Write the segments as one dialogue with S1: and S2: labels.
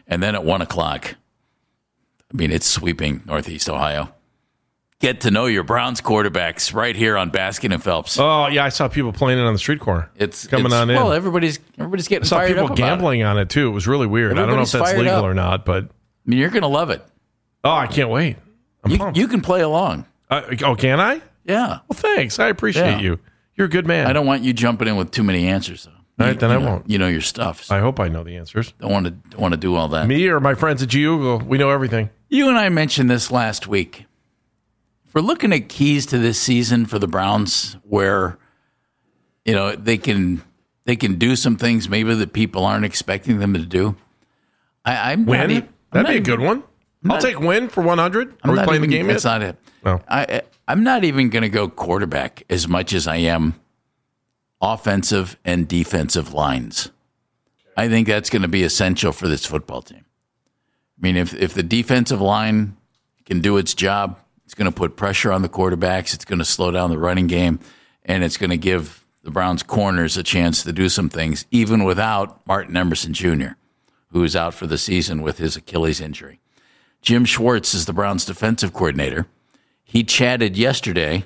S1: And then at 1 o'clock, I mean, it's sweeping Northeast Ohio. Get to know your Browns quarterbacks right here on Baskin and Phelps.
S2: Oh, yeah, I saw people playing it on the street corner.
S1: It's
S2: coming on in.
S1: Well, everybody's getting
S2: I saw
S1: fired
S2: people
S1: up
S2: gambling on it, too. It was really weird. I don't know if that's legal or not, but...
S1: I mean, you're going to love it.
S2: Oh, I can't wait. I'm pumped.
S1: You can play along.
S2: Can I?
S1: Yeah.
S2: Well, thanks. I appreciate you. You're a good man.
S1: I don't want you jumping in with too many answers, though.
S2: All right, then I won't.
S1: You know your stuff. So
S2: I hope I know the answers.
S1: Don't want to do all that.
S2: Me or my friends at Giugo, we know everything.
S1: You and I mentioned this last week. If we're looking at keys to this season for the Browns, where they can do some things maybe that people aren't expecting them to do. I'm
S2: win. That'd be a good one. I'll take win for 100. Are we playing the game yet?
S1: That's not it.
S2: No.
S1: I'm not even going to go quarterback as much as I am offensive and defensive lines. I think that's going to be essential for this football team. I mean, if the defensive line can do its job, it's going to put pressure on the quarterbacks. It's going to slow down the running game, and it's going to give the Browns corners a chance to do some things, even without Martin Emerson Jr., who is out for the season with his Achilles injury. Jim Schwartz is the Browns defensive coordinator. He chatted yesterday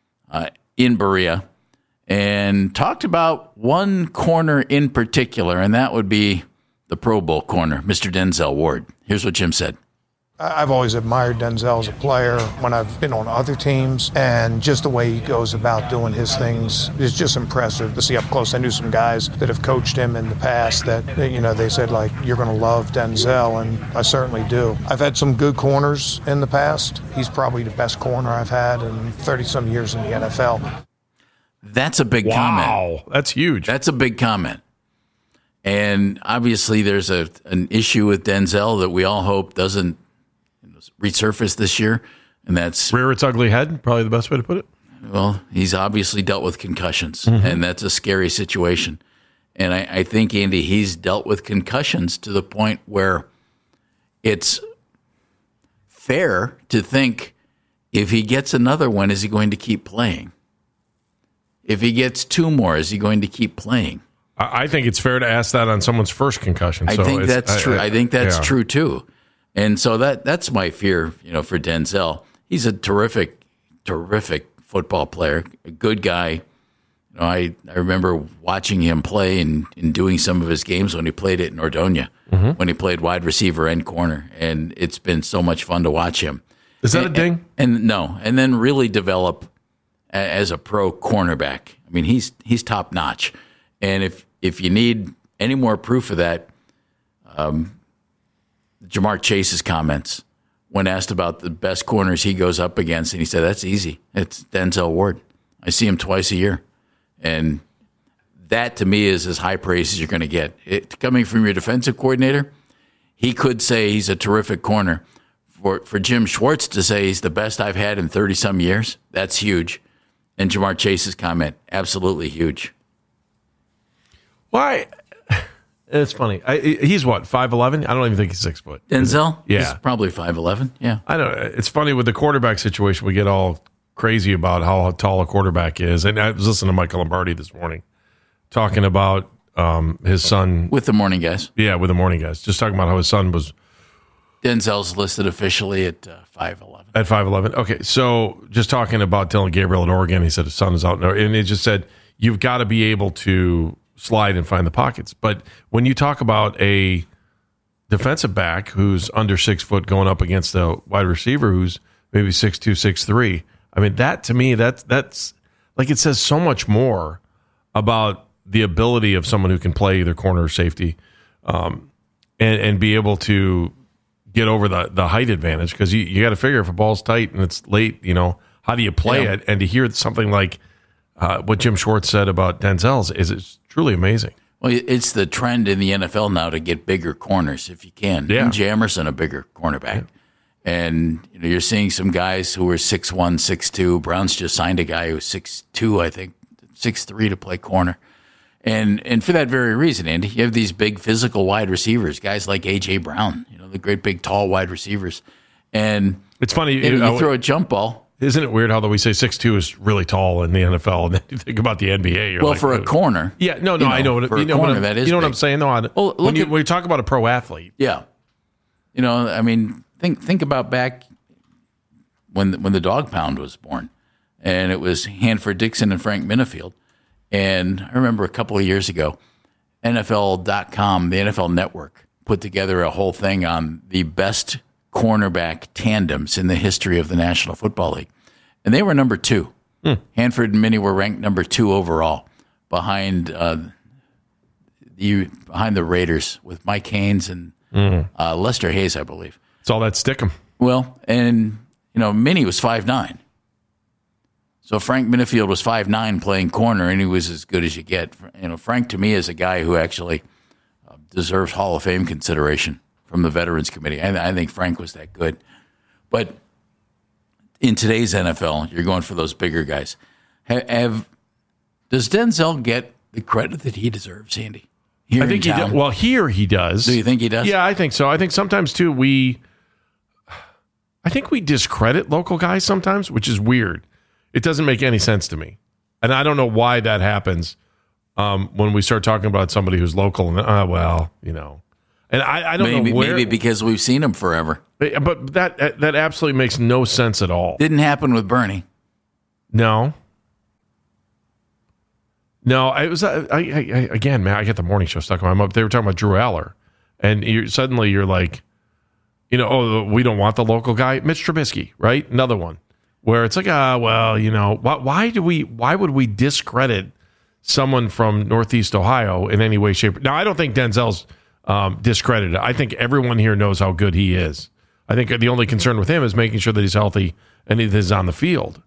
S1: in Berea and talked about one corner in particular, and that would be the Pro Bowl corner, Mr. Denzel Ward. Here's what Jim said.
S3: I've always admired Denzel as a player when I've been on other teams, and just the way he goes about doing his things is just impressive to see up close. I knew some guys that have coached him in the past that, they said, like, you're going to love Denzel, and I certainly do. I've had some good corners in the past. He's probably the best corner I've had in 30-some years in the NFL.
S1: That's a big comment.
S2: Wow, that's huge.
S1: That's a big comment. And obviously there's an issue with Denzel that we all hope doesn't resurface this year, and that's
S2: rear its ugly head, probably the best way to put it.
S1: Well, he's obviously dealt with concussions, and that's a scary situation. And I think, Andy, he's dealt with concussions to the point where it's fair to think if he gets another one, is he going to keep playing? If he gets two more, is he going to keep playing?
S2: I think it's fair to ask that on someone's first concussion.
S1: I think that's true. I think that's true, too. And so that's my fear, for Denzel. He's a terrific football player, a good guy. I remember watching him play and doing some of his games when he played at Nordonia, when he played wide receiver and corner, and it's been so much fun to watch him.
S2: Is that a ding?
S1: And then really develop as a pro cornerback. I mean, he's top notch, and if you need any more proof of that. Jamar Chase's comments when asked about the best corners he goes up against, and he said, that's easy. It's Denzel Ward. I see him twice a year. And that, to me, is as high praise as you're going to get. Coming from your defensive coordinator, he could say he's a terrific corner. For Jim Schwartz to say he's the best I've had in 30-some years, that's huge. And Jamar Chase's comment, absolutely huge.
S2: Why? It's funny. He's what, 5'11"? I don't even think he's 6 foot.
S1: Denzel?
S2: Yeah.
S1: He's probably 5'11", yeah.
S2: I don't know. It's funny with the quarterback situation, we get all crazy about how tall a quarterback is. And I was listening to Michael Lombardi this morning talking about his son.
S1: With the morning guys.
S2: Yeah, with the morning guys. Just talking about how his son was.
S1: Denzel's listed officially at 5'11".
S2: At 5'11". Okay, so just talking about Dylan Gabriel at Oregon, he said his son is out there. And he just said, you've got to be able to slide and find the pockets. But when you talk about a defensive back who's under 6 foot going up against a wide receiver who's maybe 6'2", 6'3", I mean, that to me, that's like, it says so much more about the ability of someone who can play either corner or safety, and be able to get over the height advantage. Because you got to figure if a ball's tight and it's late, how do you play it? And to hear something like what Jim Schwartz said about Denzel's is truly amazing.
S1: Well, it's the trend in the NFL now to get bigger corners if you can.
S2: Yeah.
S1: And Jamerson, a bigger cornerback. Yeah. And you're seeing some guys who are 6'1", 6'2". Browns just signed a guy who's 6'2", I think, 6'3" to play corner. And for that very reason, Andy, you have these big physical wide receivers, guys like A.J. Brown, the great big tall wide receivers. And
S2: it's funny,
S1: you throw a jump ball.
S2: Isn't it weird how we say 6'2" is really tall in the NFL, and then you think about the NBA? You're
S1: for a corner.
S2: Yeah, no, I know.
S1: For a corner, that is
S2: you know
S1: big.
S2: what I'm saying, though? When you talk about a pro athlete,
S1: yeah, You know, I mean, think about back when the Dog Pound was born, and it was Hanford Dixon and Frank Minifield. And I remember a couple of years ago, NFL.com, the NFL Network, put together a whole thing on the best cornerback tandems in the history of the National Football League. And they were number 2. Hanford and Minnie were ranked number 2 overall behind the Raiders with Mike Haynes and Lester Hayes, I believe.
S2: It's all that Stickum.
S1: Well, and, you know, Minnie was 5'9". So Frank Minifield was 5'9", playing corner, and he was as good as you get. You know, Frank, to me, is a guy who actually deserves Hall of Fame consideration from the Veterans Committee. I think Frank was that good. But in today's NFL, you're going for those bigger guys. Does Denzel get the credit that he deserves, Andy?
S2: I think he does. Well, here he does.
S1: Do you think he does?
S2: Yeah, I think so. I think sometimes, too, we discredit local guys sometimes, which is weird. It doesn't make any sense to me. And I don't know why that happens when we start talking about somebody who's local. And, well, you know. And I don't know where.
S1: Maybe because we've seen him forever.
S2: But that absolutely makes no sense at all.
S1: Didn't happen with Bernie.
S2: No. It was again, man. I get the morning show stuck in my mind. They were talking about Drew Aller, and suddenly you're like, you know, oh, we don't want the local guy, Mitch Trubisky, right? Another one where it's like, well, you know, why would we discredit someone from Northeast Ohio in any way, shape? Now, I don't think Denzel's discredited. I think everyone here knows how good he is. I think the only concern with him is making sure that he's healthy and he's on the field.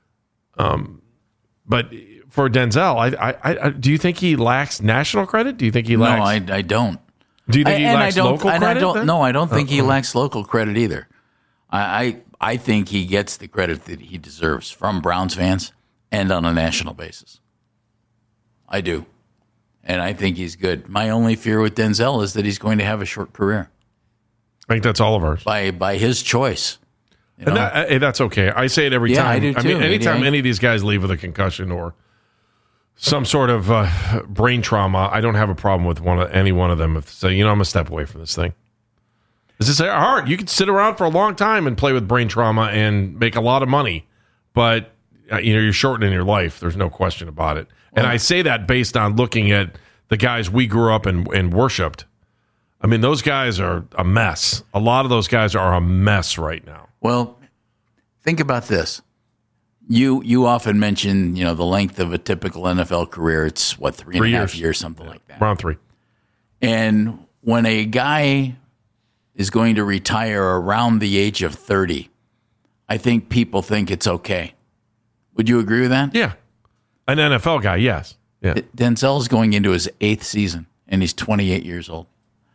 S2: But for Denzel, I do you think he lacks national credit? Do you think he lacks?
S1: No, I don't.
S2: Do you think he lacks local credit?
S1: I don't think he lacks local credit either. I think he gets the credit that he deserves from Browns fans and on a national basis. I do. And I think he's good. My only fear with Denzel is that he's going to have a short career.
S2: I think that's all of ours.
S1: By his choice. You know?
S2: And that's okay. I say it every time.
S1: I do too.
S2: I mean, anytime any of these guys leave with a concussion or some sort of brain trauma, I don't have a problem with any one of them. If say, you know, I'm going to step away from this thing. It's just hard. You can sit around for a long time and play with brain trauma and make a lot of money, but you know, you're shortening your life. There's no question about it. And I say that based on looking at the guys we grew up and worshipped. I mean, those guys are a mess. A lot of those guys are a mess right now.
S1: Well, think about this. You often mention, you know, the length of a typical NFL career. It's, 3.5 years, something like that.
S2: Around 3.
S1: And when a guy is going to retire around the age of 30, I think people think it's okay. Would you agree with that?
S2: Yeah. An NFL guy, yes. Yeah.
S1: Denzel's going into his 8th season, and he's 28 years old.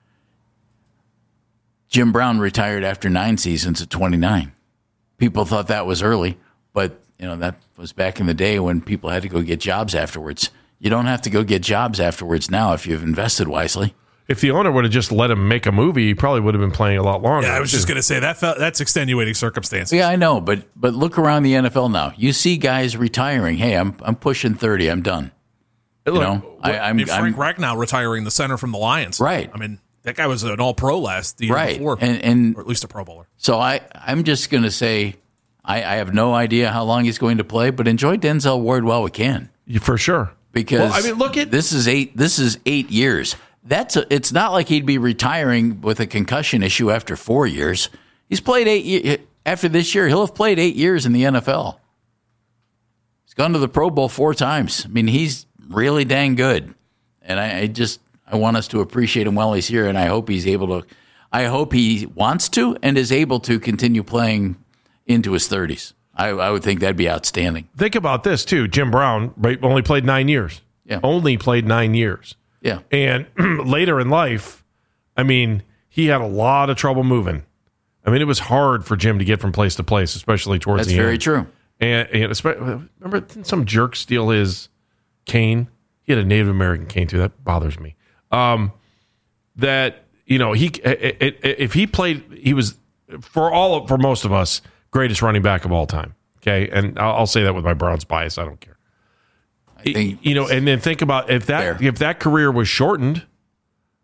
S1: Jim Brown retired after 9 seasons at 29. People thought that was early, but you know that was back in the day when people had to go get jobs afterwards. You don't have to go get jobs afterwards now if you've invested wisely.
S2: If the owner would have just let him make a movie, he probably would have been playing a lot longer.
S4: Yeah, I was just going to say that's extenuating circumstances.
S1: Yeah, I know, but look around the NFL now. You see guys retiring. Hey, I'm pushing 30. I'm done.
S2: Look,
S1: you know, I'm
S4: Frank Ragnow retiring the center from the Lions.
S1: Right.
S4: I mean, that guy was an All-Pro the year before,
S1: and
S4: or at least a Pro Bowler.
S1: So I'm just going to say I have no idea how long he's going to play, but enjoy Denzel Ward while we can.
S2: For sure.
S1: Because
S2: I mean, look at
S1: this is 8 years. It's not like he'd be retiring with a concussion issue after 4 years. He's played 8 years. After this year, he'll have played 8 years in the NFL. He's gone to the Pro Bowl 4 times. I mean, he's really dang good. And I want us to appreciate him while he's here, and I hope he's able to. I hope he wants to and is able to continue playing into his 30s. I would think that'd be outstanding.
S2: Think about this, too. Jim Brown only played 9 years.
S1: Yeah.
S2: Only played 9 years.
S1: Yeah.
S2: And later in life, I mean, he had a lot of trouble moving. I mean, it was hard for Jim to get from place to place, especially towards the end.
S1: That's very true.
S2: And especially, remember, didn't some jerk steal his cane? He had a Native American cane, too. That bothers me. That, you know, if he played, he was, for most of us, greatest running back of all time. Okay? And I'll say that with my Browns bias. I don't care. You know, and then think about if that career was shortened,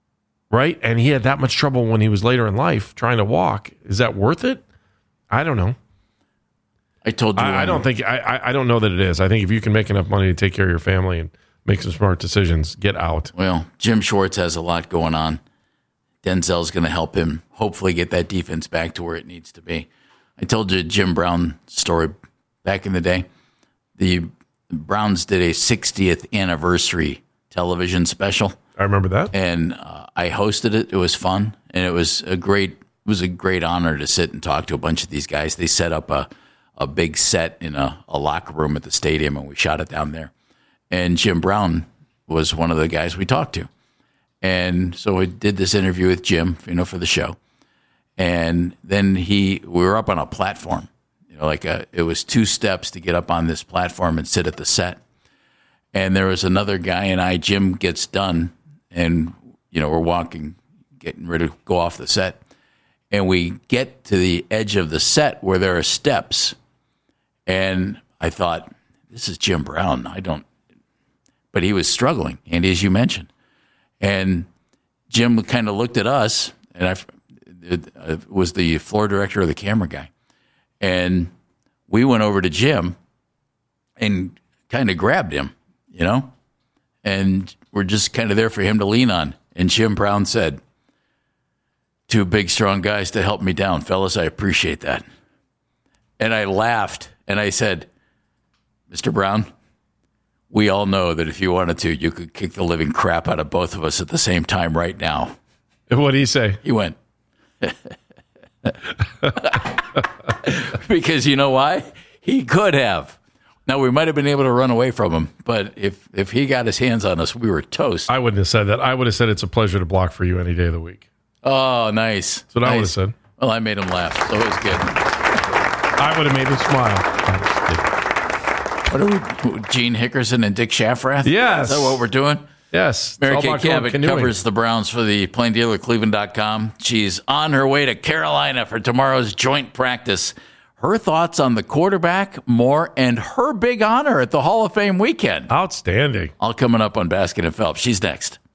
S2: right? And he had that much trouble when he was later in life trying to walk. Is that worth it? I don't know.
S1: I told you.
S2: I don't think. I don't know that it is. I think if you can make enough money to take care of your family and make some smart decisions, get out.
S1: Well, Jim Schwartz has a lot going on. Denzel's going to help him hopefully get that defense back to where it needs to be. I told you Jim Brown story back in the day. The Browns did a 60th anniversary television special.
S2: I remember that.
S1: And I hosted it. It was fun, and it was a great honor to sit and talk to a bunch of these guys. They set up a big set in a locker room at the stadium, and we shot it down there. And Jim Brown was one of the guys we talked to. And so we did this interview with Jim, for the show. And then we were up on a platform, it was 2 steps to get up on this platform and sit at the set. And there was another guy and Jim gets done, and, we're walking, getting ready to go off the set. And we get to the edge of the set where there are steps. And I thought, this is Jim Brown. But he was struggling, Andy, as you mentioned. And Jim kind of looked at us, and I was the floor director or the camera guy. And we went over to Jim and kind of grabbed him, and we're just kind of there for him to lean on. And Jim Brown said, 2 big, strong guys to help me down. Fellas, I appreciate that. And I laughed, and I said, Mr. Brown, we all know that if you wanted to, you could kick the living crap out of both of us at the same time right now.
S2: What did he say?
S1: He went, because you know why? He could have. Now, we might have been able to run away from him, but if he got his hands on us, we were toast.
S2: I wouldn't have said that. I would have said it's a pleasure to block for you any day of the week.
S1: Oh, nice.
S2: That's what I would have said.
S1: Well, I made him laugh, so it was good.
S2: I would have made him smile.
S1: What are we, Gene Hickerson and Dick Shaffrath?
S2: Yes.
S1: Is that what we're doing?
S2: Yes.
S1: Mary Kay Cabot covers the Browns for the PlainDealerCleveland.com. She's on her way to Carolina for tomorrow's joint practice. Her thoughts on the quarterback, more, and her big honor at the Hall of Fame weekend.
S2: Outstanding.
S1: All coming up on Baskin and Phelps. She's next.